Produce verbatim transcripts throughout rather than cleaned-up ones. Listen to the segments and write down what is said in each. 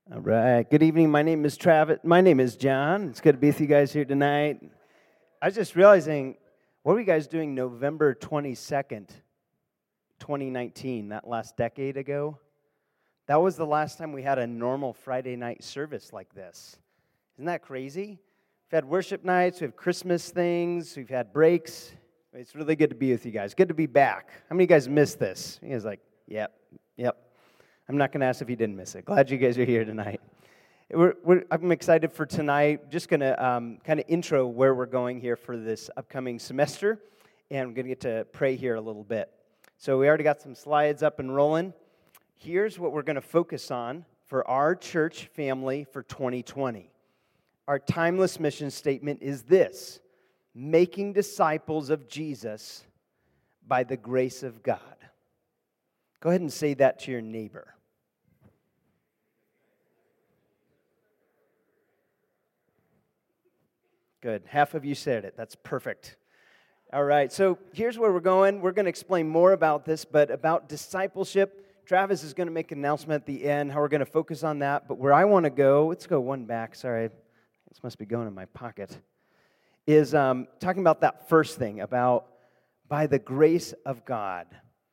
All right. Good evening. My name is Travis. My name is John. It's good to be with you guys here tonight. I was just realizing, what were you guys doing November twenty-second, twenty nineteen, that last decade ago? That was the last time we had a normal Friday night service like this. Isn't that crazy? We've had worship nights, we have Christmas things, we've had breaks. It's really good to be with you guys. Good to be back. How many of you guys missed this? You guys like, yep, yep. I'm not going to ask if you didn't miss it. Glad you guys are here tonight. We're, we're, I'm excited for tonight. Just going to um, kind of intro where we're going here for this upcoming semester, and I'm going to get to pray here a little bit. So we already got some slides up and rolling. Here's what we're going to focus on for our church family for twenty twenty. Our timeless mission statement is this: making disciples of Jesus by the grace of God. Go ahead and say that to your neighbor. Good. Half of you said it. That's perfect. All right. So here's where we're going. We're going to explain more about this, but about discipleship. Travis is going to make an announcement at the end, how we're going to focus on that. But where I want to go, let's go one back. Sorry, this must be going in my pocket. Is um, talking about that first thing, about by the grace of God.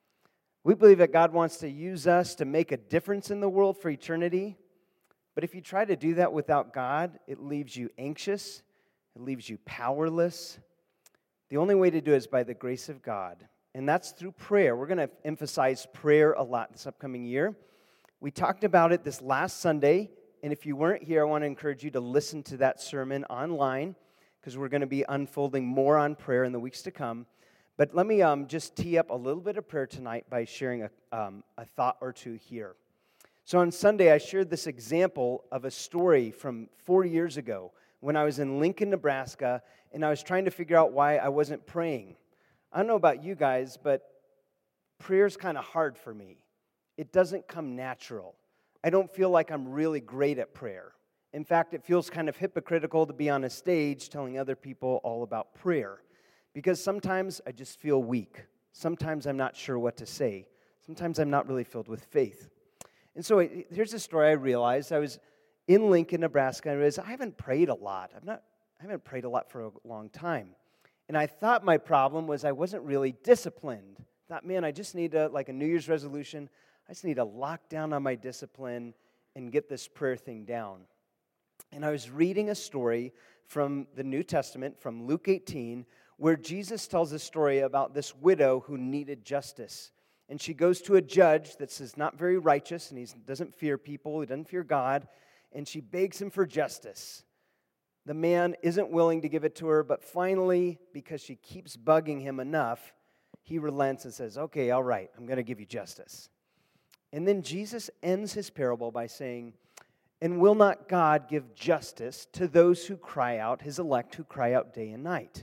We believe that God wants to use us to make a difference in the world for eternity. But if you try to do that without God, it leaves you anxious. It leaves you powerless. The only way to do it is by the grace of God. And that's through prayer. We're going to emphasize prayer a lot this upcoming year. We talked about it this last Sunday. And if you weren't here, I want to encourage you to listen to that sermon online, because we're going to be unfolding more on prayer in the weeks to come. But let me um, just tee up a little bit of prayer tonight by sharing a, um, a thought or two here. So on Sunday, I shared this example of a story from four years ago when I was in Lincoln, Nebraska, and I was trying to figure out why I wasn't praying. I don't know about you guys, but prayer's kind of hard for me. It doesn't come natural. I don't feel like I'm really great at prayer. In fact, it feels kind of hypocritical to be on a stage telling other people all about prayer, because sometimes I just feel weak. Sometimes I'm not sure what to say. Sometimes I'm not really filled with faith. And so here's a story I realized. I was in Lincoln, Nebraska, and I realized I haven't prayed a lot. I'm not, I haven't prayed a lot for a long time. And I thought my problem was I wasn't really disciplined. I thought, man, I just need a, like a New Year's resolution. I just need to lock down on my discipline and get this prayer thing down. And I was reading a story from the New Testament, from Luke eighteen, where Jesus tells a story about this widow who needed justice. And she goes to a judge that says not very righteous, and he doesn't fear people, he doesn't fear God, and she begs him for justice. The man isn't willing to give it to her, but finally, because she keeps bugging him enough, he relents and says, okay, all right, I'm going to give you justice. And then Jesus ends his parable by saying, and will not God give justice to those who cry out, his elect who cry out day and night?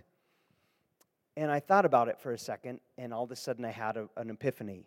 And I thought about it for a second, and all of a sudden I had a, an epiphany.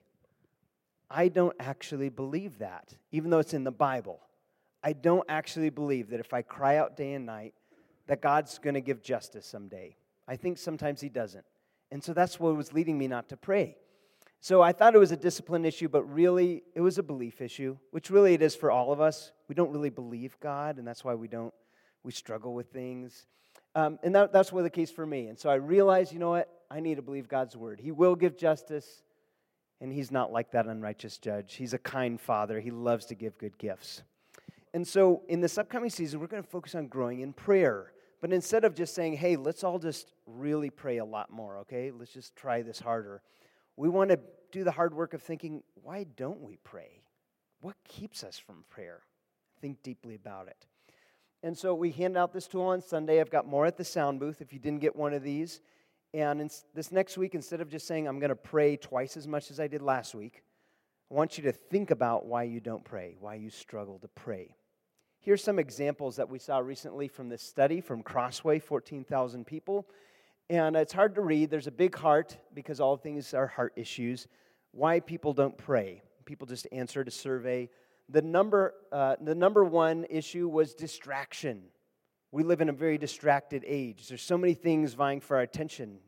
I don't actually believe that, even though it's in the Bible. I don't actually believe that if I cry out day and night, that God's going to give justice someday. I think sometimes he doesn't. And so that's what was leading me not to pray. So I thought it was a discipline issue, but really it was a belief issue, which really it is for all of us. We don't really believe God, and that's why we don't, we struggle with things. Um, and that, that's what the case for me. And so I realized, you know what? I need to believe God's word. He will give justice, and he's not like that unrighteous judge. He's a kind father. He loves to give good gifts. And so in this upcoming season, we're going to focus on growing in prayer. But instead of just saying, hey, let's all just really pray a lot more, okay? Let's just try this harder. We want to do the hard work of thinking, why don't we pray? What keeps us from prayer? Think deeply about it. And so we hand out this tool on Sunday. I've got more at the sound booth if you didn't get one of these. And in this next week, instead of just saying I'm going to pray twice as much as I did last week, I want you to think about why you don't pray, why you struggle to pray. Here's some examples that we saw recently from this study from Crossway, fourteen thousand people. And it's hard to read. There's a big heart, because all things are heart issues. Why people don't pray. People just answered a survey. The number, uh, the number one issue was distraction. We live in a very distracted age. There's so many things vying for our attention.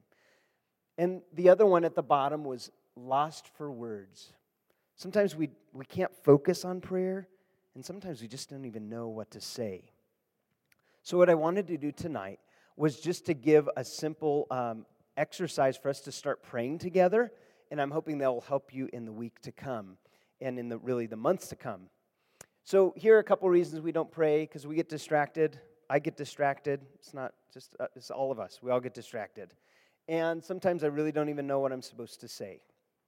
And the other one at the bottom was lost for words. Sometimes we, we can't focus on prayer, and sometimes we just don't even know what to say. So what I wanted to do tonight was just to give a simple um, exercise for us to start praying together, and I'm hoping that will help you in the week to come and in the really the months to come. So here are a couple reasons we don't pray, because we get distracted. I get distracted. It's not just, uh, it's all of us. We all get distracted. And sometimes I really don't even know what I'm supposed to say.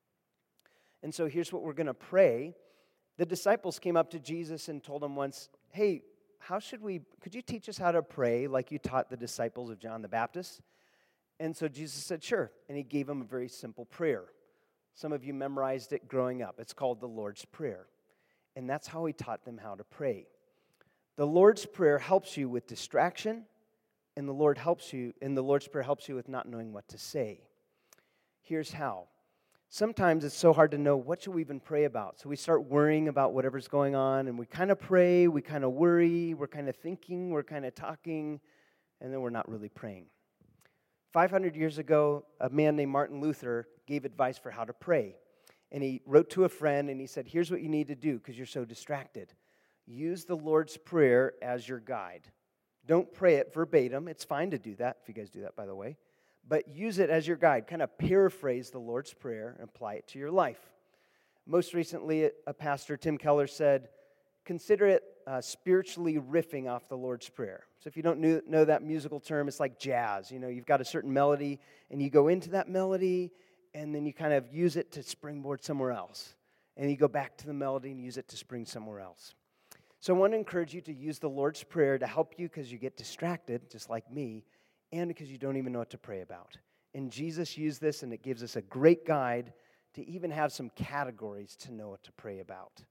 And so here's what we're going to pray. The disciples came up to Jesus and told him once, hey, how should we, could you teach us how to pray like you taught the disciples of John the Baptist? And so Jesus said, sure. And he gave them a very simple prayer. Some of you memorized it growing up. It's called the Lord's Prayer. And that's how he taught them how to pray. The Lord's Prayer helps you with distraction, and the Lord helps you, and the Lord's Prayer helps you with not knowing what to say. Here's how. Sometimes it's so hard to know what should we even pray about. So we start worrying about whatever's going on, and we kind of pray, we kind of worry, we're kind of thinking, we're kind of talking, and then we're not really praying. five hundred years ago, a man named Martin Luther gave advice for how to pray. And he wrote to a friend, and he said, here's what you need to do because you're so distracted. Use the Lord's Prayer as your guide. Don't pray it verbatim. It's fine to do that, if you guys do that, by the way. But use it as your guide. Kind of paraphrase the Lord's Prayer and apply it to your life. Most recently, a pastor, Tim Keller, said, consider it uh, spiritually riffing off the Lord's Prayer. So if you don't know, know that musical term, it's like jazz. You know, you've got a certain melody, and you go into that melody, and then you kind of use it to springboard somewhere else. And you go back to the melody and use it to spring somewhere else. So I want to encourage you to use the Lord's Prayer to help you because you get distracted, just like me, and because you don't even know what to pray about. And Jesus used this, and it gives us a great guide to even have some categories to know what to pray about.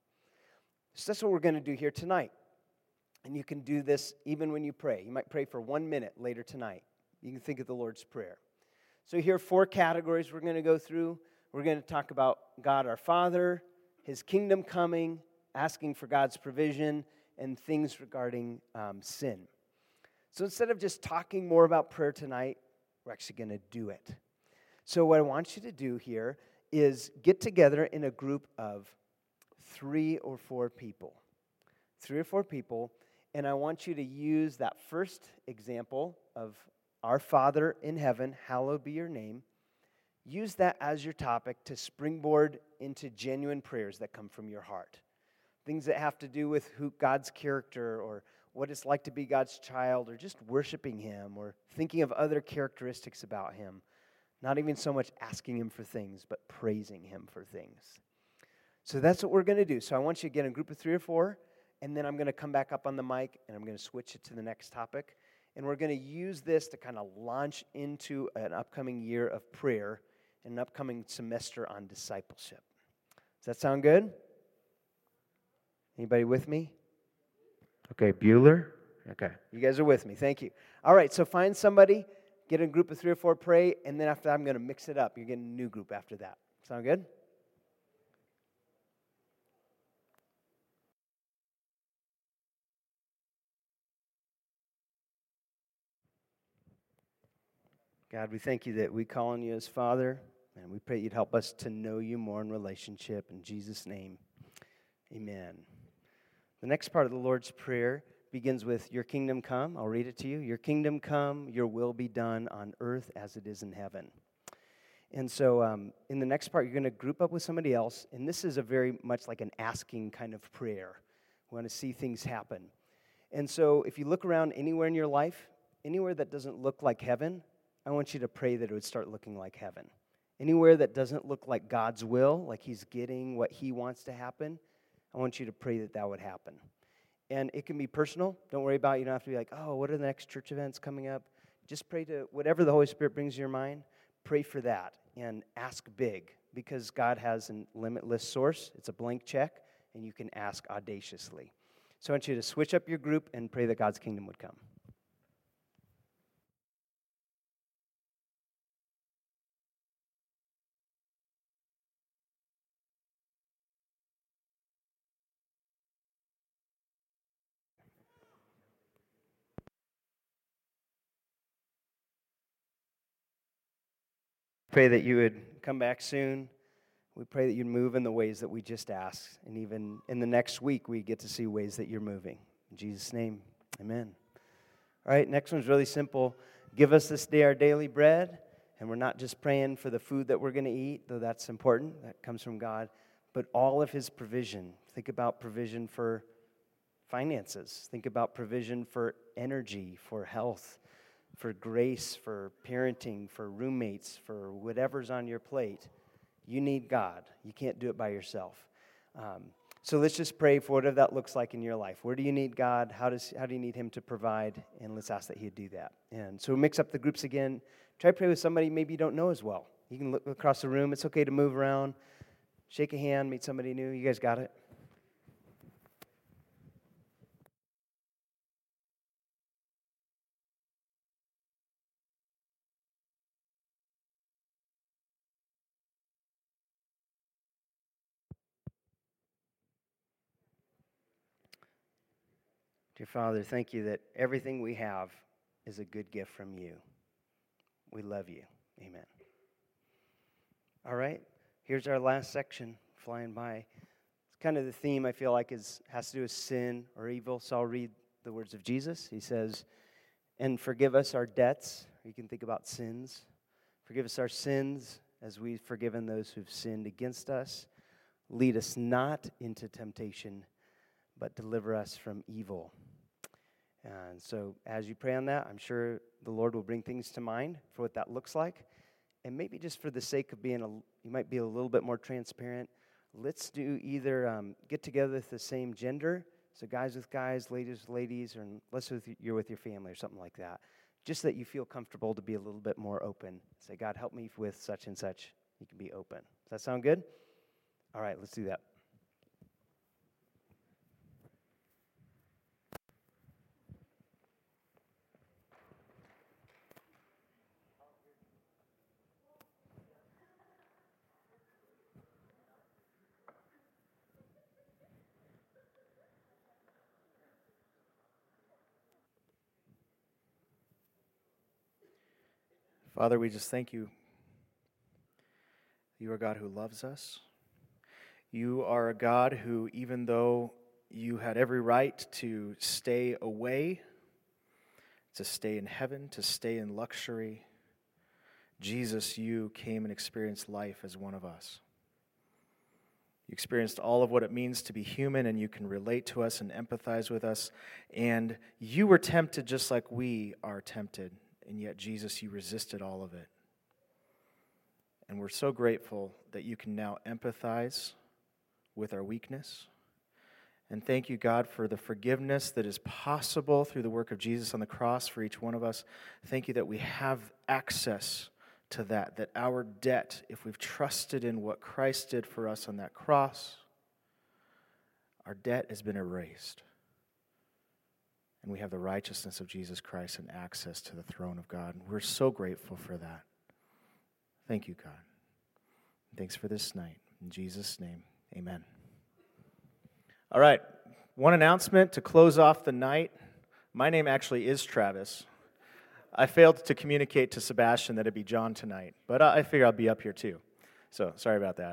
So that's what we're going to do here tonight. And you can do this even when you pray. You might pray for one minute later tonight. You can think of the Lord's Prayer. So here are four categories we're going to go through. We're going to talk about God our Father, His kingdom coming, asking for God's provision, and things regarding um, sin. So instead of just talking more about prayer tonight, we're actually going to do it. So what I want you to do here is get together in a group of three or four people. Three or four people, and I want you to use that first example of Our Father in heaven, hallowed be your name. Use that as your topic to springboard into genuine prayers that come from your heart. Things that have to do with who God's character or what it's like to be God's child or just worshiping Him or thinking of other characteristics about Him. Not even so much asking Him for things, but praising Him for things. So that's what we're going to do. So I want you to get in a group of three or four, and then I'm going to come back up on the mic, and I'm going to switch it to the next topic. And we're going to use this to kind of launch into an upcoming year of prayer and an upcoming semester on discipleship. Does that sound good? Anybody with me? Okay, Bueller? Okay, you guys are with me. Thank you. All right, so find somebody, get in a group of three or four, pray, and then after that, I'm going to mix it up. You're getting a new group after that. Sound good? God, we thank you that we call on you as Father, and we pray you'd help us to know you more in relationship. In Jesus' name, amen. The next part of the Lord's Prayer begins with, your kingdom come. I'll read it to you. Your kingdom come, your will be done on earth as it is in heaven. And so um, in the next part, you're going to group up with somebody else, and this is a very much like an asking kind of prayer. We want to see things happen. And so if you look around anywhere in your life, anywhere that doesn't look like heaven, I want you to pray that it would start looking like heaven. Anywhere that doesn't look like God's will, like He's getting what He wants to happen, I want you to pray that that would happen. And it can be personal. Don't worry about it. You don't have to be like, oh, what are the next church events coming up? Just pray to whatever the Holy Spirit brings to your mind. Pray for that and ask big because God has a limitless source. It's a blank check, and you can ask audaciously. So I want you to switch up your group and pray that God's kingdom would come. Pray that you would come back soon We pray that you'd move in the ways that we just asked. And even in the next week, we get to see ways that you're moving. In Jesus' name, amen. All right, next one's really simple. Give us this day our daily bread. And we're not just praying for the food that we're going to eat, though that's important. That comes from God. But all of his provision. Think about provision for finances. Think about provision for energy, for health, for grace, for parenting, for roommates, for whatever's on your plate. You need God. You can't do it by yourself. Um, so let's just pray for whatever that looks like in your life. Where do you need God? How does how do you need him to provide? And let's ask that he'd do that. And so mix up the groups again. Try to pray with somebody maybe you don't know as well. You can look across the room. It's okay to move around. Shake a hand, meet somebody new. You guys got it? Dear Father, thank you that everything we have is a good gift from you. We love you. Amen. All right, here's our last section, flying by. It's kind of the theme, I feel like, is has to do with sin or evil. So I'll read the words of Jesus. He says, and forgive us our debts. You can think about sins. Forgive us our sins as we've forgiven those who've sinned against us. Lead us not into temptation, but deliver us from evil. And so as you pray on that, I'm sure the Lord will bring things to mind for what that looks like. And maybe just for the sake of being, a, you might be a little bit more transparent, let's do either um, get together with the same gender, so guys with guys, ladies with ladies, or unless with, you're with your family or something like that. Just that you feel comfortable to be a little bit more open. Say, God, help me with such and such. You can be open. Does that sound good? All right, let's do that. Father, we just thank you. You are a God who loves us. You are a God who, even though you had every right to stay away, to stay in heaven, to stay in luxury, Jesus, you came and experienced life as one of us. You experienced all of what it means to be human, and you can relate to us and empathize with us. And you were tempted just like we are tempted. And yet, Jesus, you resisted all of it. And we're so grateful that you can now empathize with our weakness. And thank you, God, for the forgiveness that is possible through the work of Jesus on the cross for each one of us. Thank you that we have access to that, that our debt, if we've trusted in what Christ did for us on that cross, our debt has been erased. And we have the righteousness of Jesus Christ and access to the throne of God. And we're so grateful for that. Thank you, God. Thanks for this night. In Jesus' name, amen. All right, one announcement to close off the night. My name actually is Travis. I failed to communicate to Sebastian that it'd be John tonight, but I figure I'll be up here too. So sorry about that.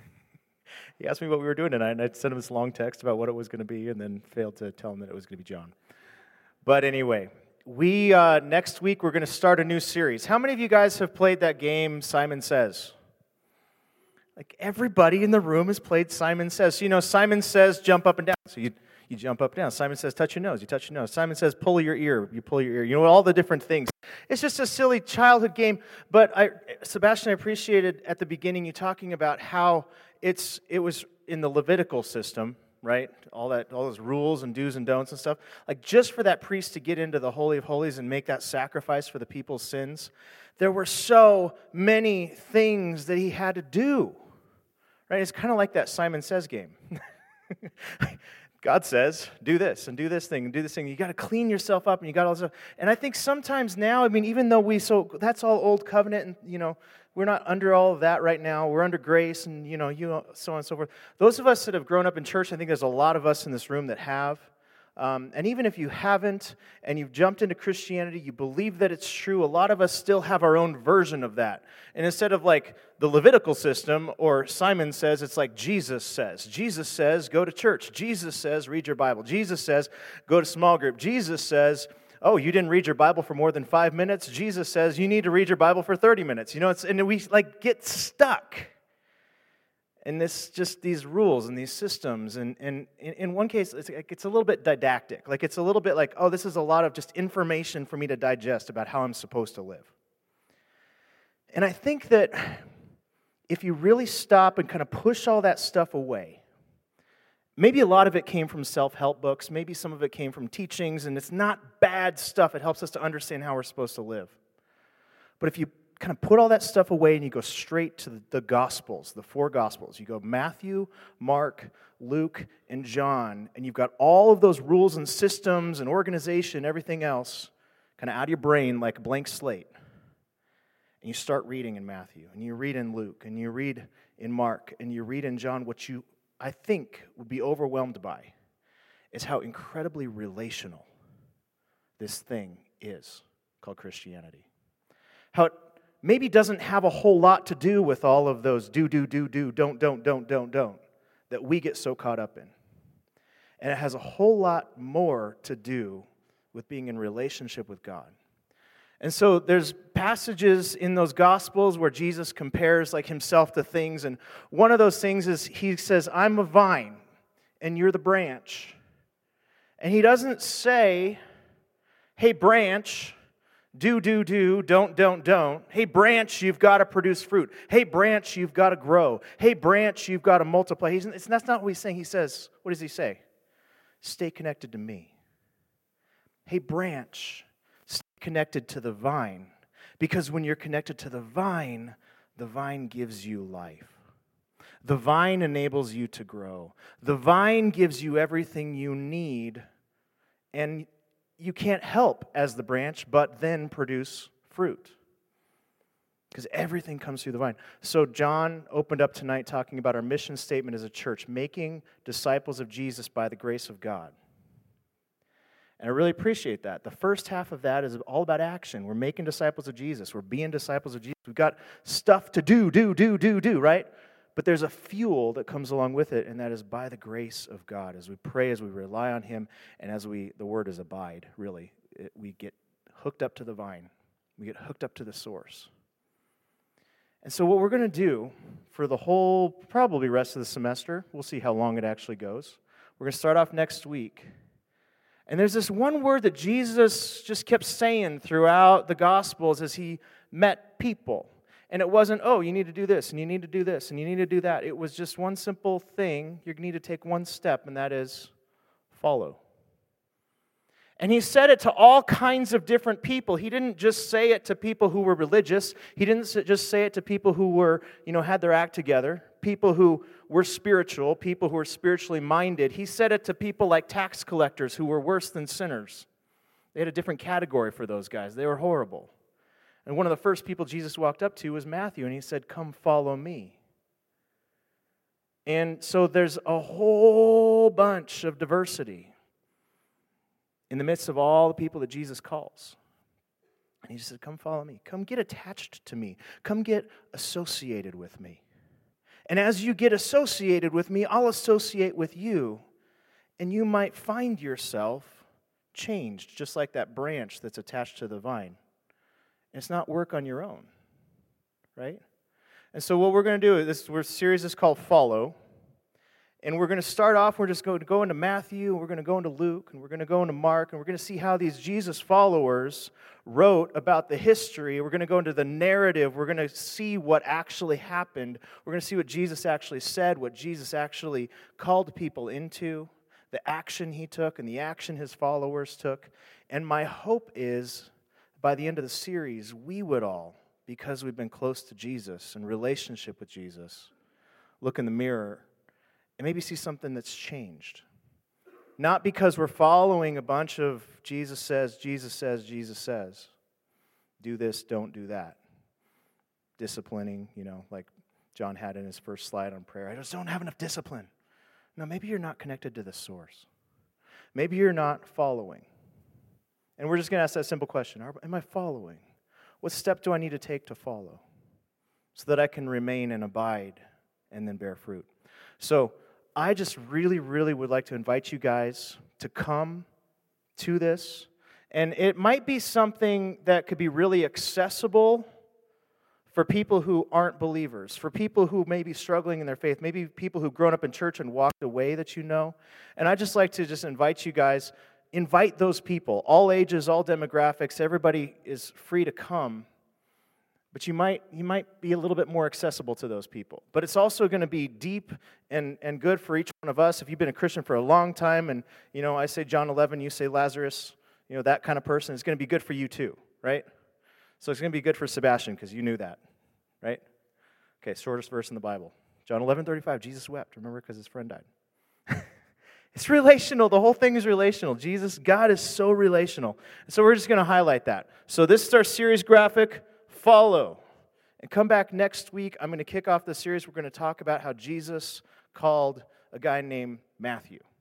He asked me what we were doing tonight, and I sent him this long text about what it was going to be, and then failed to tell him that it was going to be John. But anyway, we uh, next week we're going to start a new series. How many of you guys have played that game, Simon Says? Like everybody in the room has played Simon Says. So, you know, Simon Says jump up and down. So you you jump up and down. Simon Says touch your nose. You touch your nose. Simon Says pull your ear. You pull your ear. You know, all the different things. It's just a silly childhood game. But I, Sebastian, I appreciated at the beginning you talking about how it's it was in the Levitical system, right? All that, all those rules and do's and don'ts and stuff. Like just for that priest to get into the Holy of Holies and make that sacrifice for the people's sins, there were so many things that he had to do, right? It's kind of like that Simon Says game. God says, do this and do this thing and do this thing. You got to clean yourself up and you got all this stuff. And I think sometimes now, I mean, even though we, so that's all old covenant and, you know, we're not under all of that right now. We're under grace and, you know, you know, so on and so forth. Those of us that have grown up in church, I think there's a lot of us in this room that have. Um, and even if you haven't, and you've jumped into Christianity, you believe that it's true, a lot of us still have our own version of that. And instead of like the Levitical system, or Simon says, it's like Jesus says. Jesus says, go to church. Jesus says, read your Bible. Jesus says, go to small group. Jesus says, oh, you didn't read your Bible for more than five minutes? Jesus says, you need to read your Bible for thirty minutes. You know, it's, and we like get stuck. And this, just these rules and these systems, and, and in, in one case, it's, it's a little bit didactic. Like, it's a little bit like, oh, this is a lot of just information for me to digest about how I'm supposed to live. And I think that if you really stop and kind of push all that stuff away, maybe a lot of it came from self-help books, maybe some of it came from teachings, and it's not bad stuff. It helps us to understand how we're supposed to live. But if you kind of put all that stuff away and you go straight to the Gospels, the four Gospels. You go Matthew, Mark, Luke, and John, and you've got all of those rules and systems and organization, everything else, kind of out of your brain like a blank slate. And you start reading in Matthew, and you read in Luke, and you read in Mark, and you read in John. What you, I think, would be overwhelmed by is how incredibly relational this thing is called Christianity. How it maybe doesn't have a whole lot to do with all of those do, do, do, do, don't, don't, don't, don't, don't that we get so caught up in. And it has a whole lot more to do with being in relationship with God. And so there's passages in those Gospels where Jesus compares like himself to things, and one of those things is he says, I'm a vine, and you're the branch. And he doesn't say, hey, branch, do, do, do, don't, don't, don't. Hey, branch, you've got to produce fruit. Hey, branch, you've got to grow. Hey, branch, you've got to multiply. He's, it's, that's not what he's saying. He says, what does he say? Stay connected to me. Hey, branch, stay connected to the vine. Because when you're connected to the vine, the vine gives you life. The vine enables you to grow. The vine gives you everything you need, and you can't help as the branch but then produce fruit. Because everything comes through the vine. So John opened up tonight talking about our mission statement as a church, making disciples of Jesus by the grace of God. And I really appreciate that. The first half of that is all about action. We're making disciples of Jesus. We're being disciples of Jesus. We've got stuff to do, do, do, do, do, right? But there's a fuel that comes along with it, and that is by the grace of God. As we pray, as we rely on Him, and as we, the word is abide, really. It, we get hooked up to the vine. We get hooked up to the source. And so what we're going to do for the whole, probably rest of the semester, we'll see how long it actually goes. We're going to start off next week. And there's this one word that Jesus just kept saying throughout the Gospels as He met people. And it wasn't, oh, you need to do this, and you need to do this, and you need to do that. It was just one simple thing. You need to take one step, and that is follow. And He said it to all kinds of different people. He didn't just say it to people who were religious. He didn't just say it to people who were, you know, had their act together, people who were spiritual, people who were spiritually minded. He said it to people like tax collectors who were worse than sinners. They had a different category for those guys. They were horrible. And one of the first people Jesus walked up to was Matthew, and He said, come follow me. And so there's a whole bunch of diversity in the midst of all the people that Jesus calls. And He just said, come follow me. Come get attached to me. Come get associated with me. And as you get associated with me, I'll associate with you, and you might find yourself changed, just like that branch that's attached to the vine. It's not work on your own, right? And so what we're going to do, this our series is called Follow. And we're going to start off, we're just going to go into Matthew, and we're going to go into Luke, and we're going to go into Mark, and we're going to see how these Jesus followers wrote about the history. We're going to go into the narrative. We're going to see what actually happened. We're going to see what Jesus actually said, what Jesus actually called people into, the action He took, and the action His followers took. And my hope is, by the end of the series, we would all, because we've been close to Jesus, in relationship with Jesus, look in the mirror and maybe see something that's changed. Not because we're following a bunch of Jesus says, Jesus says, Jesus says. Do this, don't do that. Disciplining, you know, like John had in his first slide on prayer. I just don't have enough discipline. No, maybe you're not connected to the source. Maybe you're not following. And we're just going to ask that simple question. Am I following? What step do I need to take to follow so that I can remain and abide and then bear fruit? So I just really, really would like to invite you guys to come to this. And it might be something that could be really accessible for people who aren't believers, for people who may be struggling in their faith, maybe people who've grown up in church and walked away that you know. And I'd just like to just invite you guys, invite those people, all ages, all demographics, everybody is free to come. But you might you might be a little bit more accessible to those people. But it's also going to be deep and, and good for each one of us. If you've been a Christian for a long time, and you know, I say John eleven, you say Lazarus, you know, that kind of person, it's going to be good for you too, right? So it's going to be good for Sebastian because you knew that, right? Okay, shortest verse in the Bible. John eleven thirty-five, Jesus wept, remember, because his friend died. It's relational. The whole thing is relational. Jesus, God is so relational. So we're just going to highlight that. So this is our series graphic. Follow. And come back next week. I'm going to kick off the series. We're going to talk about how Jesus called a guy named Matthew.